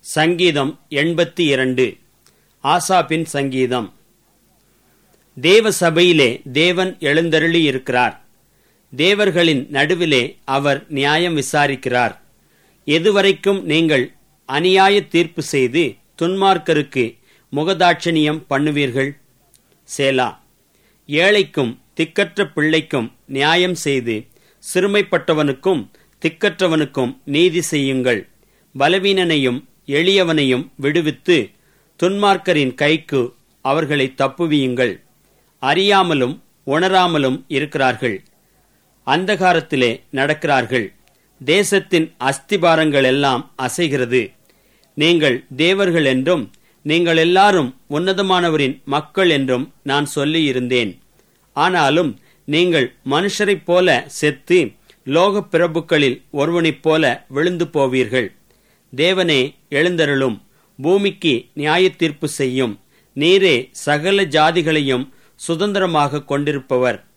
சங்கீதம் 82. ஆசாபின் சங்கீதம். தேவ சபையிலே தேவன் எழுந்தருளி இருக்கிறார். தேவர்களின் நடுவிலே அவர் நியாயம் விசாரிக்கிறார். எதுவரைக்கும் நீங்கள் அநியாய தீர்ப்பு செய்து துன்மார்க்கருக்கு முகதாட்சணியம் பண்ணுவீர்கள்? சேலா. ஏழைக்கும் திக்கற்ற பிள்ளைக்கும் நியாயம் செய்து சிறுமைப்பட்டவனுக்கும் திக்கற்றவனுக்கும் நீதி செய்யுங்கள். பலவீனனையும் எளியவனையும் விடுவித்து துன்மார்க்கரின் கைக்கு அவர்களை தப்புவியுங்கள். அறியாமலும் உணராமலும் இருக்கிறார்கள், அந்தகாரத்திலே நடக்கிறார்கள். தேசத்தின் அஸ்திபாரங்கள் எல்லாம் அசைகிறது. நீங்கள் தேவர்கள் என்றும் நீங்கள் எல்லாரும் உன்னதமானவரின் மக்கள் என்றும் நான் சொல்லியிருந்தேன். ஆனாலும் நீங்கள் மனுஷரைப் போல செத்து லோகப் பிரபுக்களில் ஒருவனைப் போல விழுந்து போவீர்கள். தேவனே எழுந்தருளும், பூமிக்கு நியாயத்தீர்ப்பு செய்யும். நீரே சகல ஜாதிகளையும் சுதந்திரமாக கொண்டிருப்பவர்.